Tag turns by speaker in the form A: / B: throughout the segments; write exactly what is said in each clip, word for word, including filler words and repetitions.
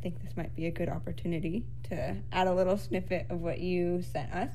A: think this might be a good opportunity to add a little snippet of what you sent us.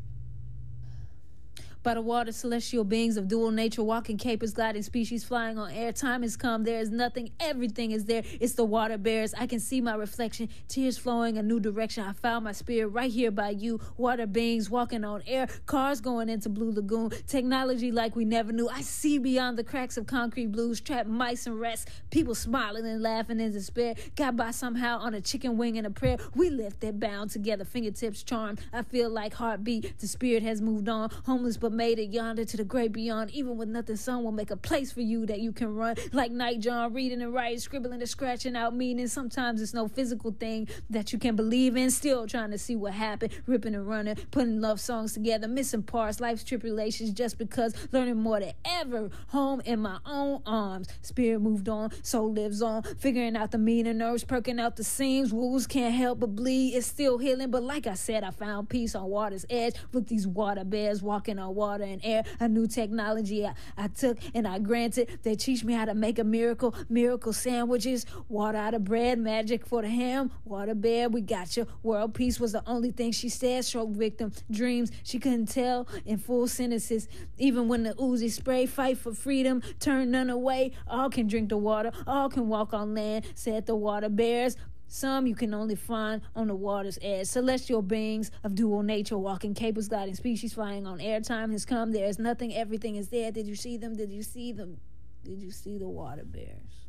B: By the water, celestial beings of dual nature, walking capers, gliding species, flying on air. Time has come, there is nothing, everything is there. It's the water bears. I can see my reflection, tears flowing a new direction. I found my spirit right here by you. Water beings walking on air, cars going into Blue Lagoon. Technology like we never knew. I see beyond the cracks of concrete blues, trapped mice and rats. People smiling and laughing in despair. Got by somehow on a chicken wing and a prayer. We lifted, bound together, fingertips charmed. I feel like heartbeat. The spirit has moved on, homeless but made it yonder to the great beyond. Even with nothing, sun will make a place for you that you can run. Like Night John, reading and writing, scribbling and scratching out meaning. Sometimes it's no physical thing that you can believe in. Still trying to see what happened, ripping and running, putting love songs together, missing parts, life's tribulations just because, learning more than ever. Home in my own arms. Spirit moved on, soul lives on, figuring out the meaning, nerves perking out the seams. Wounds can't help but bleed. It's still healing, but like I said, I found peace on water's edge with these water bears walking on water and air. A new technology I, I took and I granted. They teach me how to make a miracle, miracle sandwiches, water out of bread, magic for the ham, water bear, we got you. World peace was the only thing she said. Stroke victim, dreams she couldn't tell in full sentences. Even when the Uzi spray, fight for freedom, turn none away. All can drink the water, all can walk on land, said the water bears. Some you can only find on the water's edge. Celestial beings of dual nature, walking capers, gliding species, flying on air. Time has come, there is nothing, everything is there. Did you see them? Did you see them? Did you see the water bears?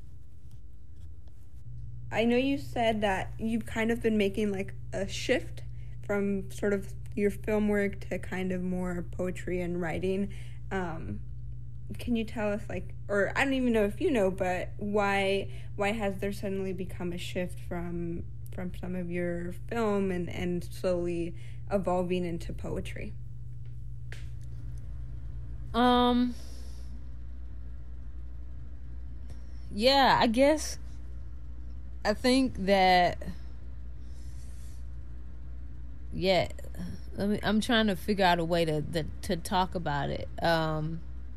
A: I know you said that you've kind of been making like a shift from sort of your film work to kind of more poetry and writing. Um, can you tell us, like, or I don't even know if you know, but why why has there suddenly become a shift from from some of your film and, and slowly evolving into poetry?
B: Um, yeah, I guess I think that, yeah, let me, I'm trying to figure out a way to, to, to talk about it. Um,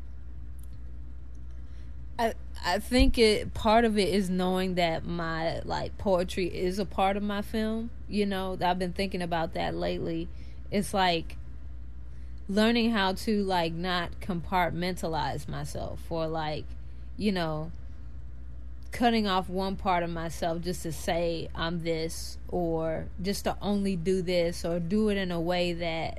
B: I I think it part of it is knowing that my like poetry is a part of my film. You know, I've been thinking about that lately. It's like learning how to like not compartmentalize myself, or like, you know, cutting off one part of myself just to say I'm this, or just to only do this, or do it in a way that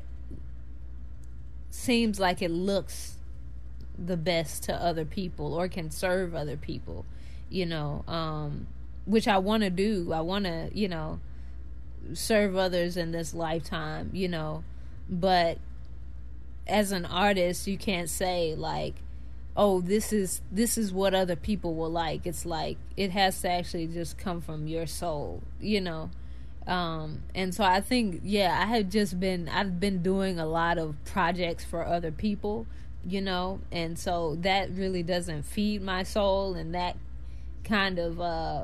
B: seems like it looks the best to other people or can serve other people, you know, um, which I want to do. I want to, you know, serve others in this lifetime, you know, but as an artist, you can't say like, oh, this is this is what other people will like. It's like it has to actually just come from your soul, you know. Um, and so I think, yeah, I have just been I've been doing a lot of projects for other people, you know, and so that really doesn't feed my soul, and that kind of uh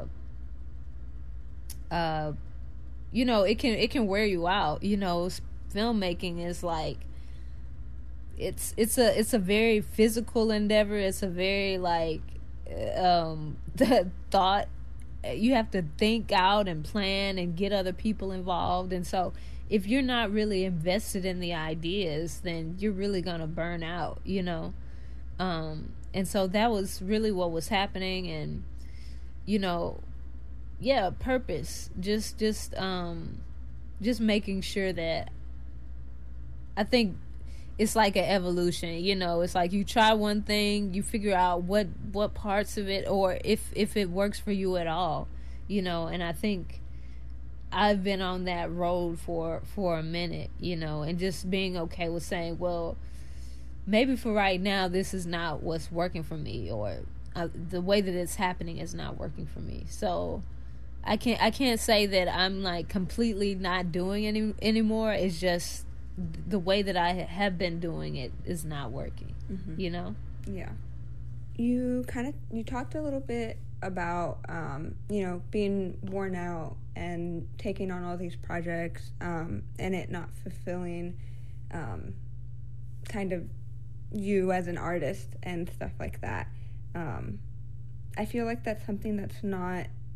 B: uh you know, it can it can wear you out. You know, filmmaking is like, it's it's a it's a very physical endeavor. It's a very like um the thought, you have to think out and plan and get other people involved, and so if you're not really invested in the ideas, then you're really gonna burn out, you know. Um and so that was really what was happening. And you know, yeah, purpose, just just um just making sure that, I think it's like an evolution, you know. It's like you try one thing, you figure out what what parts of it, or if if it works for you at all, you know. And I think I've been on that road for for a minute, you know, and just being okay with saying, well, maybe for right now this is not what's working for me, or uh, the way that it's happening is not working for me. So I can't I can't say that I'm like completely not doing any anymore. It's just the way that I have been doing it is not working, mm-hmm. you know?
A: Yeah. You kind of, you talked a little bit about, um, you know, being worn out and taking on all these projects, um, and it not fulfilling, um, kind of you as an artist and stuff like that. Um, I feel like that's something that's not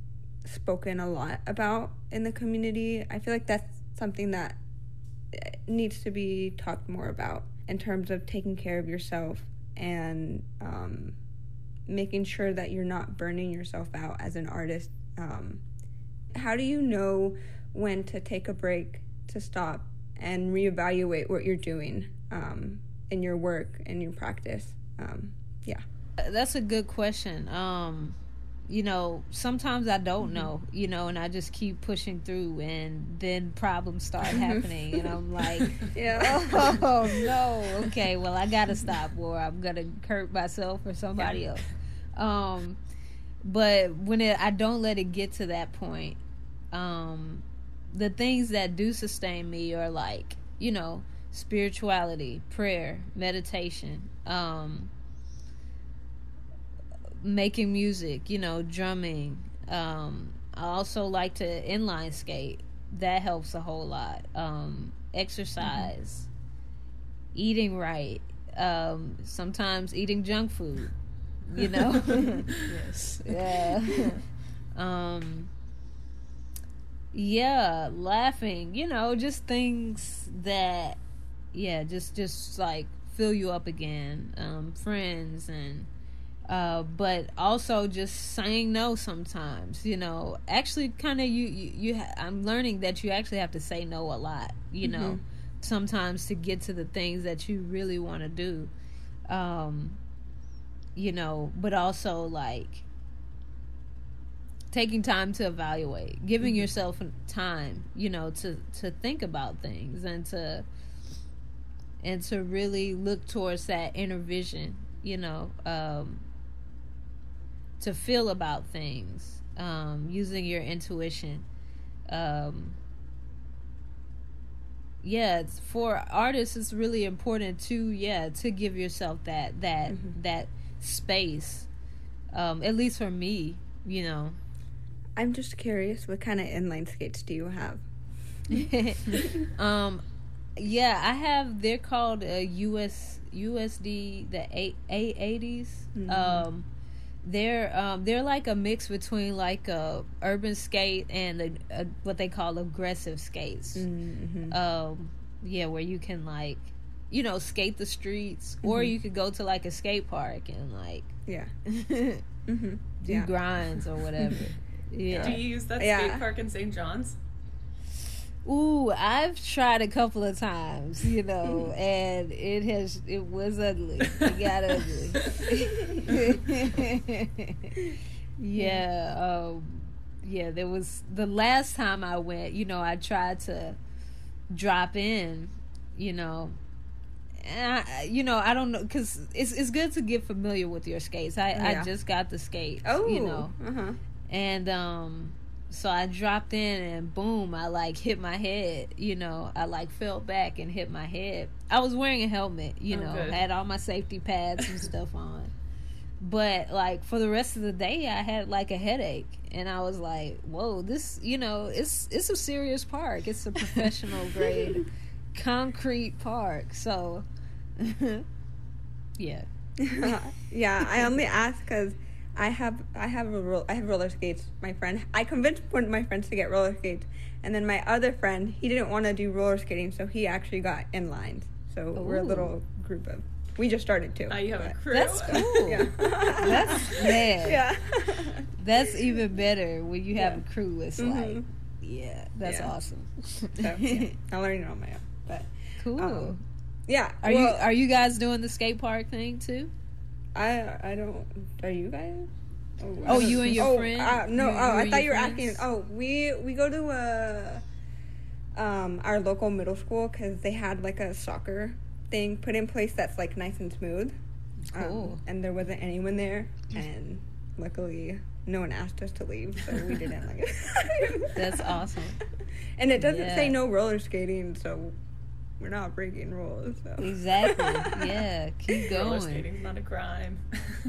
A: spoken a lot about in the community. I feel like that's something that needs to be talked more about in terms of taking care of yourself and um, making sure that you're not burning yourself out as an artist. Um, how do you know when to take a break, to stop, and reevaluate what you're doing um, in your work and your practice? Um, yeah.
B: That's a good question. Um, you know, sometimes I don't mm-hmm. know, you know, and I just keep pushing through, and then problems start happening, and I'm like, yeah. oh, no, okay, well, I gotta stop, or I'm gonna hurt myself or somebody yeah. else. Um, but when it, I don't let it get to that point, um, the things that do sustain me are like, you know, spirituality, prayer, meditation, um, making music, you know, drumming. Um, I also like to inline skate. That helps a whole lot. Um, exercise, mm-hmm. eating right, um, sometimes eating junk food, you know. yes. Yeah. um, yeah, laughing, you know, just things that, yeah, just, just like fill you up again. Um, friends and, Uh, but also just saying no sometimes, you know, actually kind of you, you, you ha- I'm learning that you actually have to say no a lot, you mm-hmm. know, sometimes to get to the things that you really want to do, um, you know, but also like taking time to evaluate, giving mm-hmm. yourself time, you know, to, to think about things and to, and to really look towards that inner vision, you know, um, to feel about things, um, using your intuition. Um, yeah, it's, for artists, it's really important to, yeah, to give yourself that, that, mm-hmm. that space. Um, at least for me, you know.
A: I'm just curious, what kind of inline skates do you have?
B: um, yeah, I have, they're called uh, U S, U S D, the A eighties. Mm-hmm. Um, They're um, they're like a mix between like a urban skate and a, a, what they call aggressive skates. Mm-hmm. Um, yeah, where you can like, you know, skate the streets, mm-hmm. or you could go to like a skate park and like,
A: yeah, mm-hmm.
B: do
A: yeah.
B: grinds or whatever. Yeah.
C: Do you use that
A: yeah.
C: skate park in Saint John's?
B: Ooh, I've tried a couple of times, you know, and it has, it was ugly. It got ugly. yeah, um, yeah, there was, the last time I went, you know, I tried to drop in, you know, and I, you know, I don't know, because it's, it's good to get familiar with your skates. I, yeah. I just got the skates, oh, you know, uh-huh. and, um, so I dropped in and boom, I like hit my head, you know, I like fell back and hit my head. I was wearing a helmet, you oh, know, good. Had all my safety pads and stuff on. But like for the rest of the day, I had like a headache, and I was like, whoa, this, you know, it's, it's a serious park. It's a professional grade concrete park. So yeah.
A: yeah. I only ask because I have I have a ro- I have roller skates. My friend, I convinced one of my friends to get roller skates, and then my other friend, he didn't want to do roller skating, so he actually got inlines. So Ooh. We're a little group of. We just started too.
C: Now you have a crew.
B: That's cool. yeah. That's man.
A: Yeah.
B: That's even better when you have yeah. a crew. It's mm-hmm. like, yeah, that's
A: yeah.
B: awesome.
A: So, yeah, I'm learning it on my own, but
B: cool.
A: Um, yeah.
B: Are
A: well,
B: you are you guys doing the skate park thing too?
A: I I don't. Are you guys?
B: Oh, oh you and your
A: oh,
B: friend?
A: Uh, no,
B: you,
A: oh,
B: you
A: I thought you were
B: friends?
A: asking. Oh, we we go to uh, um our local middle school because they had like a soccer thing put in place that's like nice and smooth.
B: Cool.
A: Um, and there wasn't anyone there, and luckily no one asked us to leave, so we didn't like it.
B: That's awesome.
A: And it doesn't
B: yeah. say
A: say no roller skating, so we're not breaking rules. So.
B: Exactly. Yeah. Keep going.
C: Roller skating's not a crime.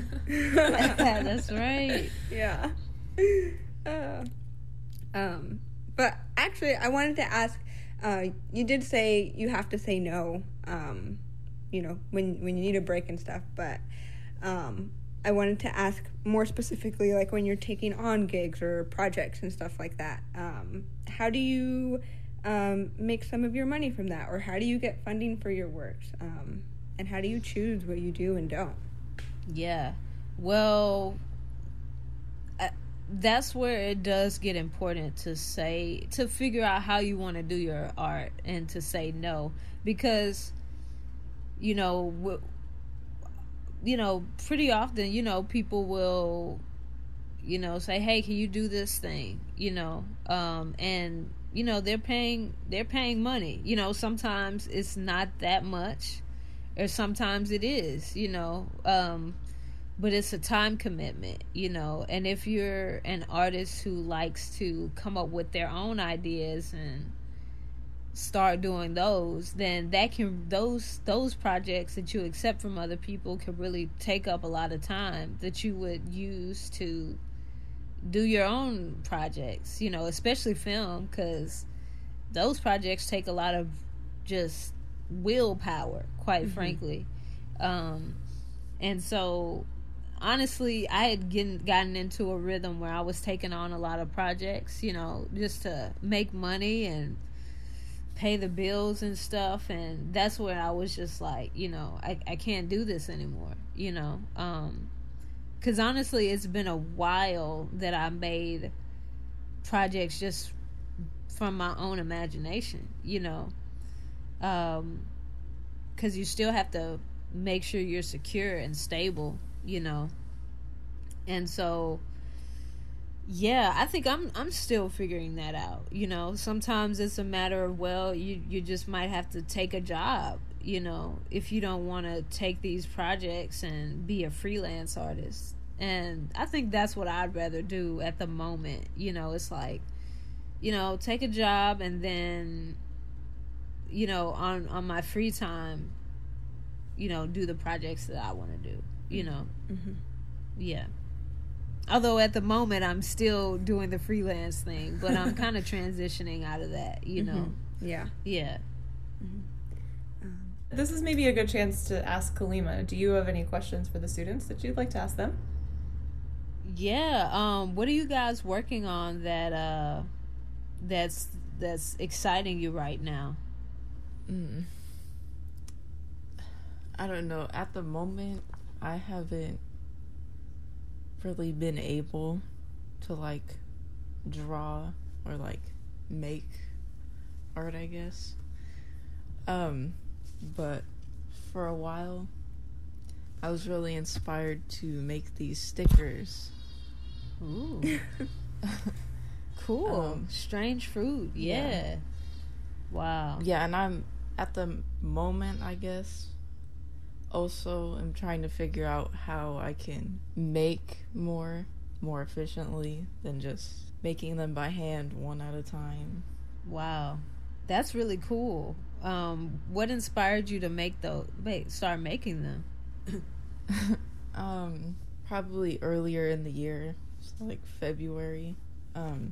B: That's right.
A: Yeah. Uh, um. But actually, I wanted to ask. Uh, you did say you have to say no. Um, you know, when when you need a break and stuff. But um, I wanted to ask more specifically, like when you're taking on gigs or projects and stuff like that, um, how do you um, make some of your money from that, or how do you get funding for your works, um, and how do you choose what you do and don't?
B: Yeah, well, I, that's where it does get important to say, to figure out how you want to do your art and to say no, because, you know, w- you know, pretty often, you know, people will, you know, say, hey, can you do this thing, you know, um, and, you know, they're paying, they're paying money, you know, sometimes it's not that much, or sometimes it is, you know, um, but it's a time commitment, you know, and if you're an artist who likes to come up with their own ideas and start doing those, then that can, those those projects that you accept from other people can really take up a lot of time that you would use to do your own projects, you know, especially film, because those projects take a lot of just willpower, quite mm-hmm. frankly. Um, and so, honestly, I had getting, gotten into a rhythm where I was taking on a lot of projects, you know, just to make money and pay the bills and stuff, and that's where I was just like, you know, I, I can't do this anymore, you know, um, because honestly, it's been a while that I made projects just from my own imagination, you know, um, because you still have to make sure you're secure and stable, you know, and so yeah, I think I'm I'm still figuring that out. You know, sometimes it's a matter of, well, you, you just might have to take a job, you know, if you don't want to take these projects and be a freelance artist. And I think that's what I'd rather do at the moment. You know, it's like, you know, take a job and then, you know, on, on my free time, you know, do the projects that I want to do, you know. Mm-hmm. Yeah. Although at the moment I'm still doing the freelance thing, but I'm kind of transitioning out of that, you know.
A: Mm-hmm. Yeah.
B: Yeah.
C: Mm-hmm. Um, this is maybe a good chance to ask Kalima. Do you have any questions for the students that you'd like to ask them?
B: Yeah. Um, what are you guys working on that uh, that's that's exciting you right now?
D: Mm. I don't know. At the moment, I haven't really been able to like draw or like make art, I guess. Um, but for a while, I was really inspired to make these stickers.
B: Ooh. Cool. Um, Strange fruit. Yeah. yeah. Wow.
D: Yeah, and I'm at the moment, I guess, also I'm trying to figure out how I can make more more efficiently than just making them by hand one at a time.
B: Wow. That's really cool. Um, what inspired you to make those, wait, start making them?
D: um, probably earlier in the year, like February. Um,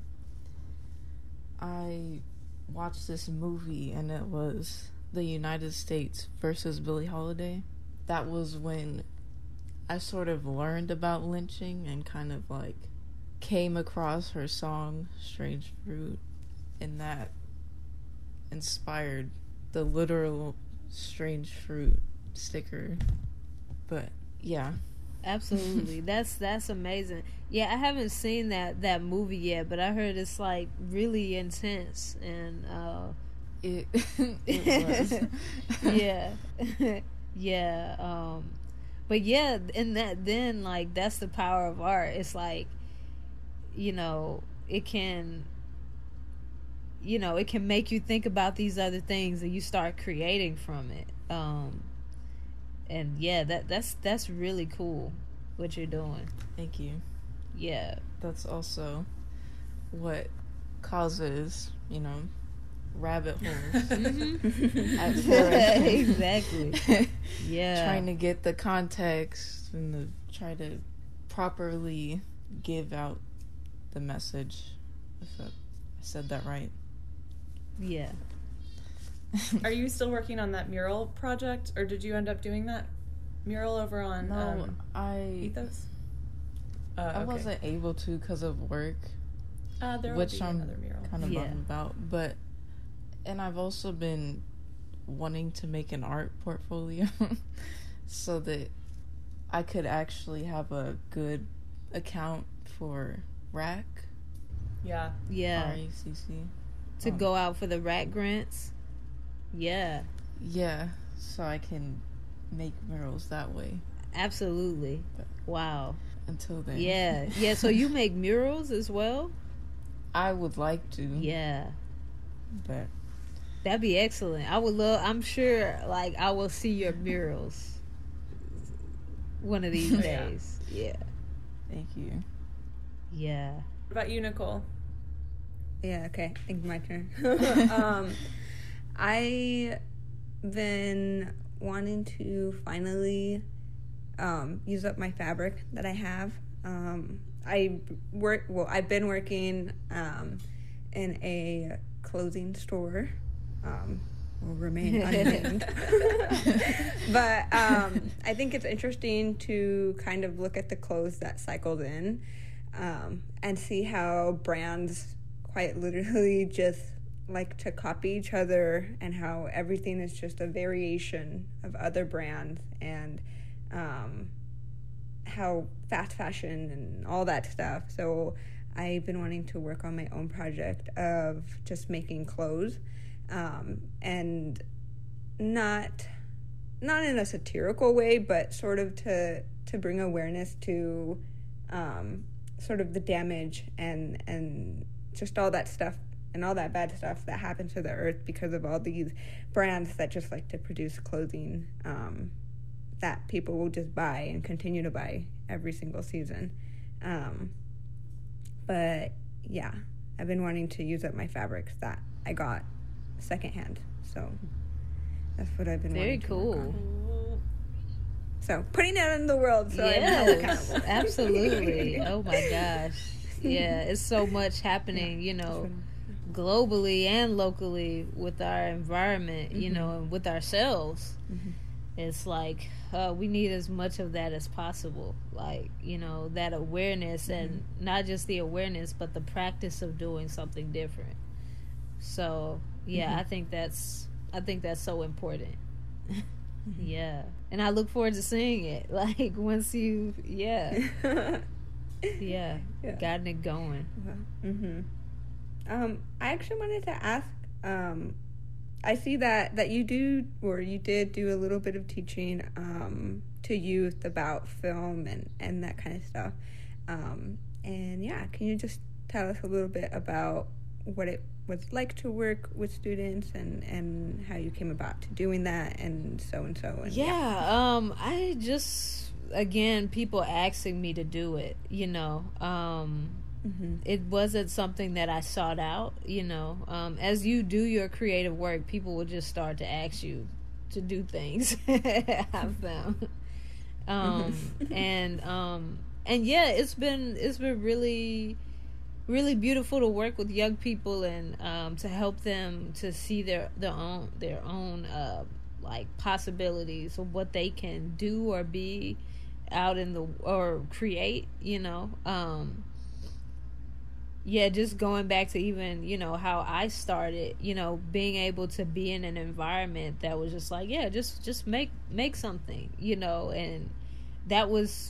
D: I watched this movie and it was The United States versus Billie Holiday. That was when I sort of learned about lynching and kind of like came across her song Strange Fruit, and that inspired the literal Strange Fruit sticker. But yeah,
B: absolutely. that's that's amazing. Yeah, I haven't seen that that movie yet, but I heard it's like really intense and uh
D: it it was.
B: yeah. Yeah, um, but yeah, and that then like that's the power of art. It's like, you know, it can, you know, it can make you think about these other things and you start creating from it. Um, and yeah, that that's that's really cool what you're doing.
D: Thank you.
B: Yeah,
D: that's also what causes, you know, rabbit holes.
B: Mm-hmm. At first. Exactly. Yeah.
D: Trying to get the context and the, try to properly give out the message. If I said that right.
B: Yeah.
C: Are you still working on that mural project, or did you end up doing that? mural over on
D: No,
C: um,
D: I
C: Ethos? Uh,
D: I
C: okay.
D: wasn't able to because of work,
C: Uh, there will
D: which
C: be
D: I'm
C: another mural.
D: kind of
B: Yeah.
D: bummed about. But and I've also been wanting to make an art portfolio so that I could actually have a good account for R A C.
C: Yeah.
B: Yeah.
D: R A C C.
B: To
D: Um,
B: go out for the R A C grants. Yeah.
D: Yeah, so I can make murals that way.
B: Absolutely. Wow.
D: Until then.
B: Yeah. Yeah. So you make murals as well?
D: I would like to.
B: Yeah.
D: But
B: That'd be excellent. I would love, I'm sure, like, I will see your murals one of these
C: Oh, yeah.
B: days. Yeah.
D: thank you.
B: Yeah.
C: What about you, Nicole?
A: Yeah, okay. I think my turn. um, I've been wanting to finally um, use up my fabric that I have. Um, I work, well, I've been working um, in a clothing store. Um, will remain unnamed. But um, I think it's interesting to kind of look at the clothes that cycled in um, and see how brands quite literally just like to copy each other, and how everything is just a variation of other brands, and um, how fast fashion and all that stuff. So I've been wanting to work on my own project of just making clothes, um, and not not in a satirical way, but sort of to to bring awareness to um, sort of the damage and and just all that stuff and all that bad stuff that happens to the earth because of all these brands that just like to produce clothing um, that people will just buy and continue to buy every single season. Um, but yeah, I've been wanting to use up my fabrics that I got secondhand. So that's what I've been
B: Very
A: wanting to work
B: cool.
A: on. So putting it in the world so I'm held
B: Yes,
A: accountable.
B: absolutely. Oh my gosh. Yeah, it's so much happening, you know, globally and locally with our environment, you know, and with ourselves.
A: Mhm.
B: It's like uh, we need as much of that as possible. Like, you know, that awareness, and not just the awareness, but the practice of doing something different. So, yeah,
A: Mhm.
B: I think that's I think that's so important. Yeah. And I look forward to seeing it. Like once you yeah. Yeah.
A: Yeah.
B: Gotten it going.
A: Mm-hmm. Um, I actually wanted to ask. Um, I see that that you do, or you did do a little bit of teaching um, to youth about film and and that kind of stuff. Um, and yeah, can you just tell us a little bit about what it was like to work with students, and and how you came about to doing that, and so and so and
B: Yeah, um, I just again people asking me to do it, you know. Um
A: Mm-hmm.
B: it wasn't something that I sought out, you know. Um, as you do your creative work, people will just start to ask you to do things. I've found, um, and um, and yeah, it's been it's been really, really beautiful to work with young people and um, to help them to see their their own their own uh, like possibilities of what they can do or be out in the or create, you know. Um, Yeah, just going back to even, you know, how I started, you know, being able to be in an environment that was just like, yeah, just just make make something, you know, and that was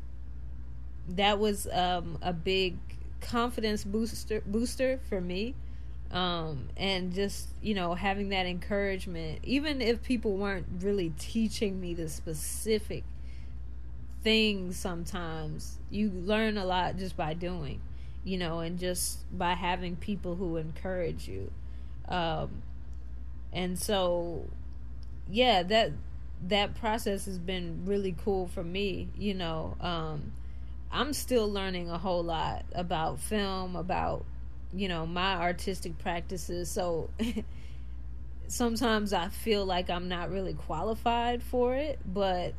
B: that was um, a big confidence booster booster for me. Um, and just, you know, having that encouragement, even if people weren't really teaching me the specific things, sometimes you learn a lot just by doing. You know, and just by having people who encourage you. Um, and so, yeah, that that process has been really cool for me, you know. Um, I'm still learning a whole lot about film, about, you know, my artistic practices. So sometimes I feel like I'm not really qualified for it, but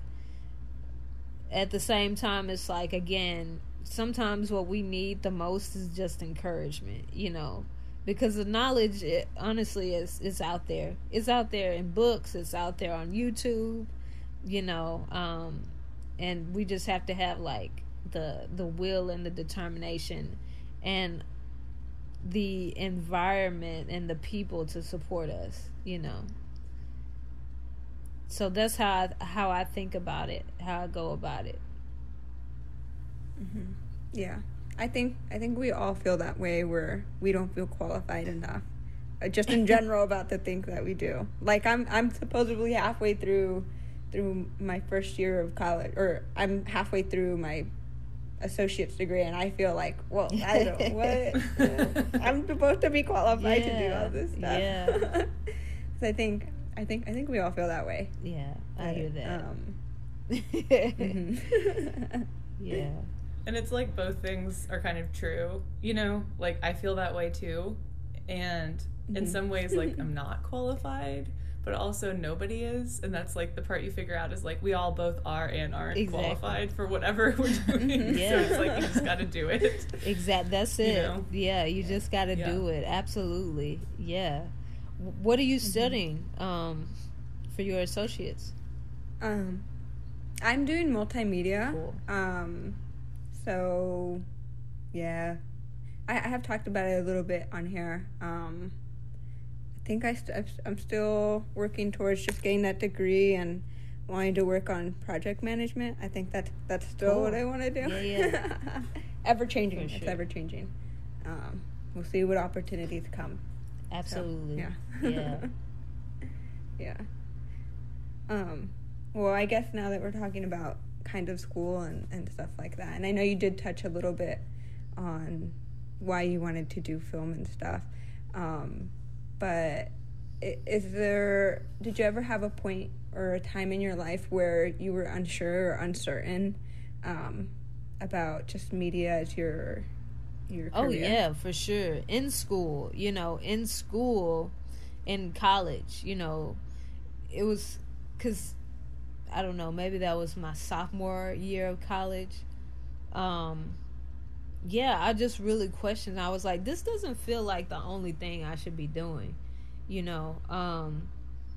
B: at the same time, it's like, again, sometimes what we need the most is just encouragement, you know, because the knowledge, it, honestly, is is out there. It's out there in books. It's out there on YouTube. you know, um, and we just have to have like the the will and the determination and the environment and the people to support us, you know. So that's how I, how I think about it, how I go about it.
A: Mm-hmm. Yeah, I think I think we all feel that way, where we don't feel qualified enough, uh, just in general about the things that we do. Like I'm I'm supposedly halfway through through my first year of college, or I'm halfway through my associate's degree, and I feel like, well, I don't know what I'm supposed to be qualified yeah, to do all this stuff.
B: Yeah.
A: So I think I think I think we all feel that way.
B: Yeah, I hear that.
A: Um,
B: mm-hmm. Yeah.
C: And it's like both things are kind of true, you know? Like, I feel that way too. And in mm-hmm. some ways, like, I'm not qualified, but also nobody is. And that's like the part you figure out is like, we all both are and aren't exactly. qualified for whatever we're doing. Yeah. So it's like, you just got to do it.
B: Exactly. That's it. You know? Yeah, you just got to yeah. do it. Absolutely. Yeah. What are you studying mm-hmm. um, for your associates?
A: Um, I'm doing multimedia.
B: Cool.
A: Um, so, yeah, I, I have talked about it a little bit on here. Um, I think I st- I'm still working towards just getting that degree and wanting to work on project management. I think that that's still cool. what I want to do.
B: Yeah, yeah.
A: Ever changing.
B: Sure.
A: It's ever changing. Um, we'll see what opportunities come.
B: Absolutely.
A: So, yeah.
B: Yeah.
A: Yeah. Um, well, I guess now that we're talking about kind of school and, and stuff like that, and I know you did touch a little bit on why you wanted to do film and stuff, um, but is there, did you ever have a point or a time in your life where you were unsure or uncertain um, about just media as your your career?
B: Oh yeah, for sure. In school, you know, in school, in college, you know, it was, because, I don't know, maybe that was my sophomore year of college. Um, yeah, I just really questioned. I was like, this doesn't feel like the only thing I should be doing, you know. Um,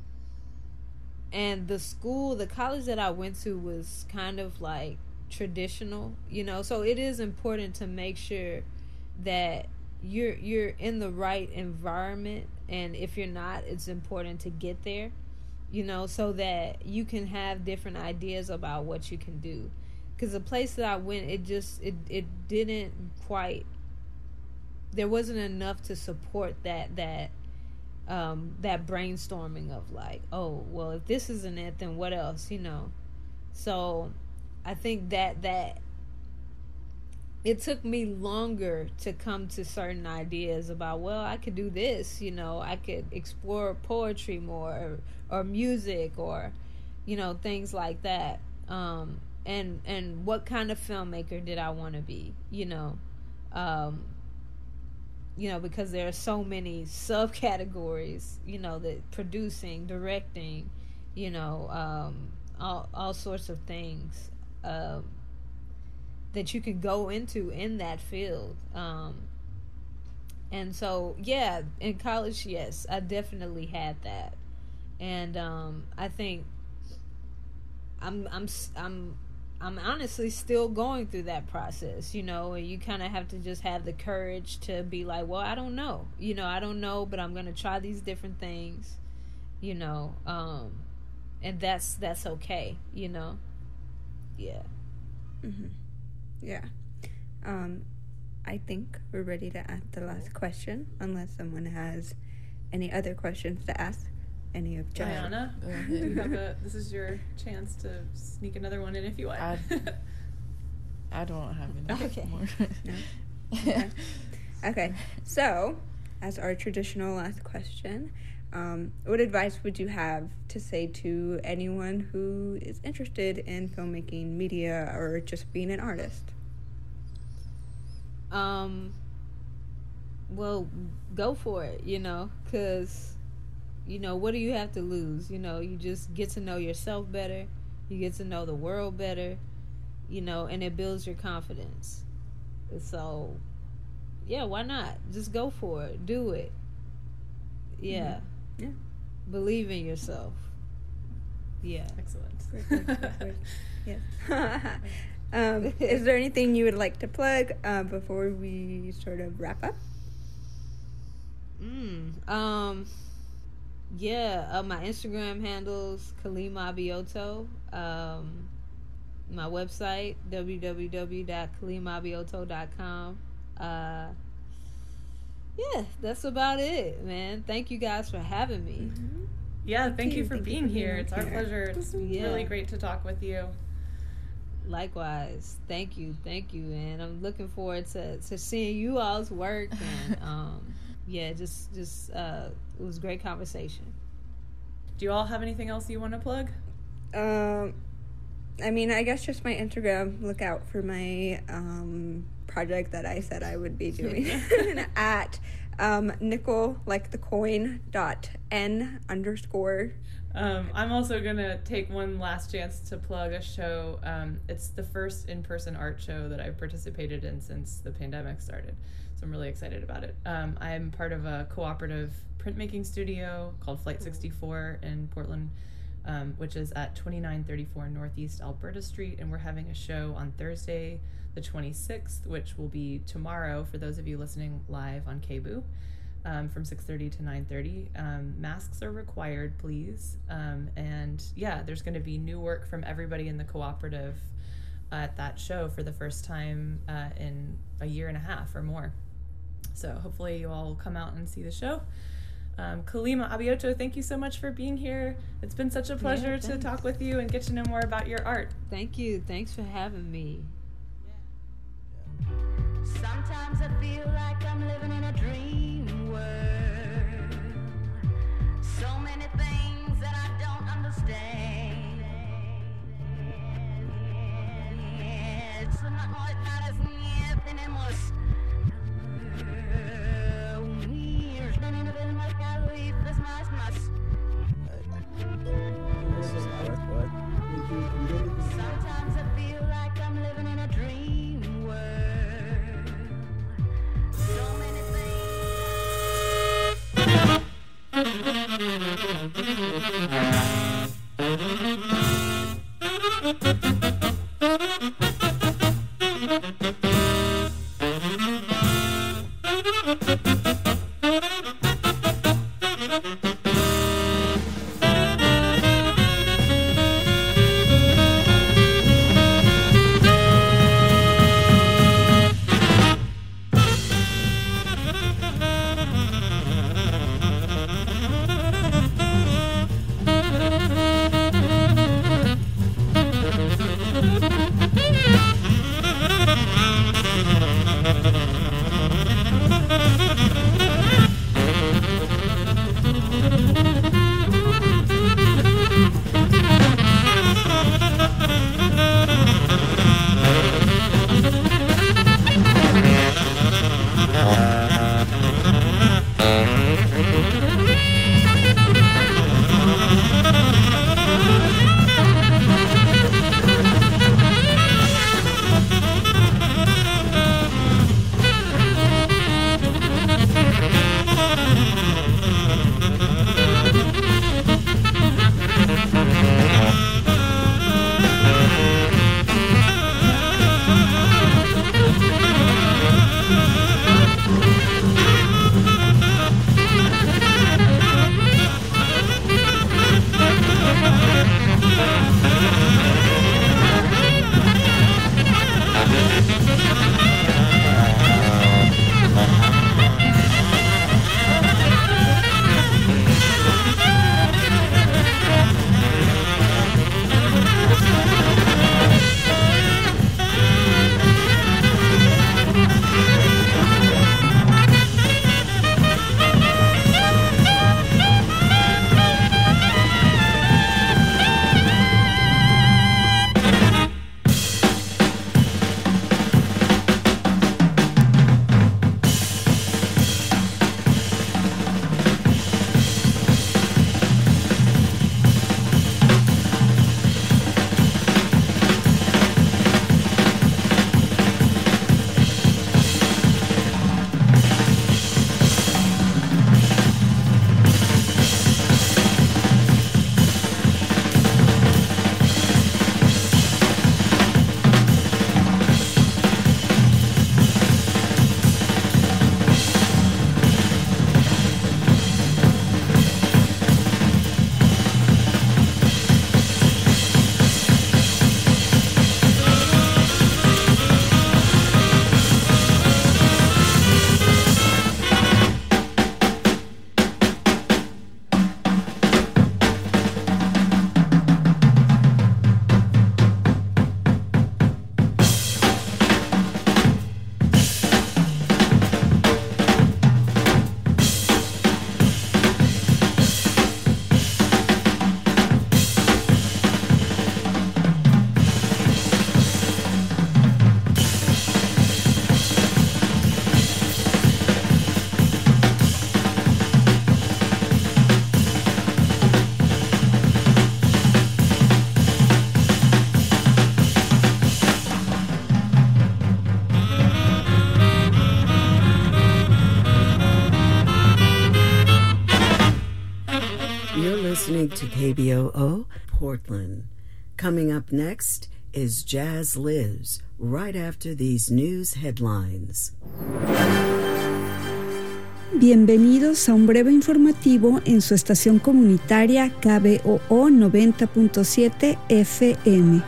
B: and the school, the college that I went to was kind of like traditional, you know, so it is important to make sure that you're you're in the right environment, and if you're not, it's important to get there, you know, so that you can have different ideas about what you can do. Because the place that I went, it just it it didn't quite, there wasn't enough to support that that um that brainstorming of like, oh well, if this isn't it, then what else, you know. So I think that that it took me longer to come to certain ideas about, well, I could do this, you know, I could explore poetry more, or, or music, or, you know, things like that. Um, and and what kind of filmmaker did I want to be, you know, um, you know, because there are so many subcategories, you know, that producing, directing, you know, um, all all sorts of things. Um, that you could go into in that field. Um, and so, yeah, in college, yes, I definitely had that. And um, I think I'm, I'm, I'm, I'm honestly still going through that process, you know, and you kind of have to just have the courage to be like, well, I don't know, you know, I don't know, but I'm going to try these different things, you know, um, and that's, that's okay, you know? Yeah.
A: Mm-hmm. Yeah. Um, I think we're ready to ask the last question, unless someone has any other questions to ask. Any of
C: Diana, do you have a, this is your chance to sneak another one in if you want.
D: I, I don't have any
A: okay.
D: more.
A: No? Okay. Okay. So, as our traditional last question, um, what advice would you have to say to anyone who is interested in filmmaking, media, or just being an artist?
B: Um, well, go for it, you know, because, you know, what do you have to lose? You know, you just get to know yourself better, you get to know the world better, you know, and it builds your confidence. So, yeah, why not? Just go for it. Do it. Yeah.
A: Mm-hmm. Yeah.
B: Believe in yourself. Yeah.
C: Excellent.
A: Yes. um, is there anything you would like to plug uh, before we sort of wrap up?
B: Mm, um, yeah, uh, my Instagram handles Kalima Abioto. Um, my website w w w dot kalima abioto dot com. Uh, yeah, that's about it, man. Thank you guys for having me.
A: Mm-hmm.
C: Yeah, thank, thank you for
A: thank
C: being
A: you for
C: here.
A: being
C: It's our
A: here.
C: pleasure. It's
B: Yeah.
C: really great to talk with you.
B: Likewise. Thank you. Thank you. And I'm looking forward to, to seeing you all's work. And um, yeah, just, just uh, it was a great conversation.
C: Do you all have anything else you want to plug?
A: Um, I mean, I guess just my Instagram. Look out for my um, project that I said I would be doing at um, nickel, like the coin, dot n underscore.
C: Um, I'm also going to take one last chance to plug a show. Um, it's the first in-person art show that I've participated in since the pandemic started. So I'm really excited about it. Um, I'm part of a cooperative printmaking studio called Flight sixty-four in Portland, um, which is at twenty-nine thirty-four Northeast Alberta Street. And we're having a show on Thursday, the twenty-sixth, which will be tomorrow for those of you listening live on K B O O. Um, from six thirty to nine thirty. Um, masks are required, please. Um, and yeah, there's going to be new work from everybody in the cooperative uh, at that show for the first time uh, in a year and a half or more. So hopefully you all will come out and see the show. Um, Kalima Abioto, thank you so much for being here. It's been such a pleasure
B: Yeah,
C: to
B: thanks.
C: talk with you and get to know more about your art.
B: Thank you. Thanks for having me.
E: Sometimes I feel like I'm living in a dream world. So many things that I don't understand. It's not more, not as nothing anymore. We're spinning a bit like I leave this much, much. Sometimes I feel like I'm living in a dream world. So many things
F: listening to K B O O, Portland. Coming up next is Jazz Lives, right after these news headlines.
G: Bienvenidos a un breve informativo en su estación comunitaria K B O O noventa punto siete F M.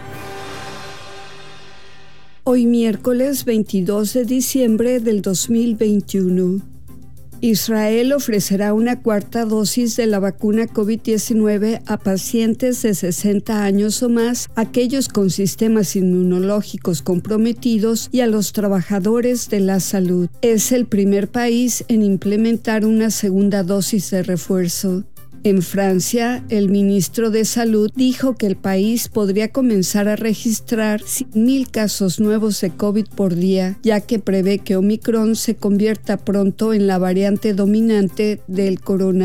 G: Hoy miércoles veintidós de diciembre del dos mil veintiuno. Israel ofrecerá una cuarta dosis de la vacuna COVID diecinueve a pacientes de sesenta años o más, aquellos con sistemas inmunológicos comprometidos y a los trabajadores de la salud. Es el primer país en implementar una segunda dosis de refuerzo. En Francia, el ministro de Salud dijo que el país podría comenzar a registrar cien mil casos nuevos de COVID por día, ya que prevé que Omicron se convierta pronto en la variante dominante del coronavirus.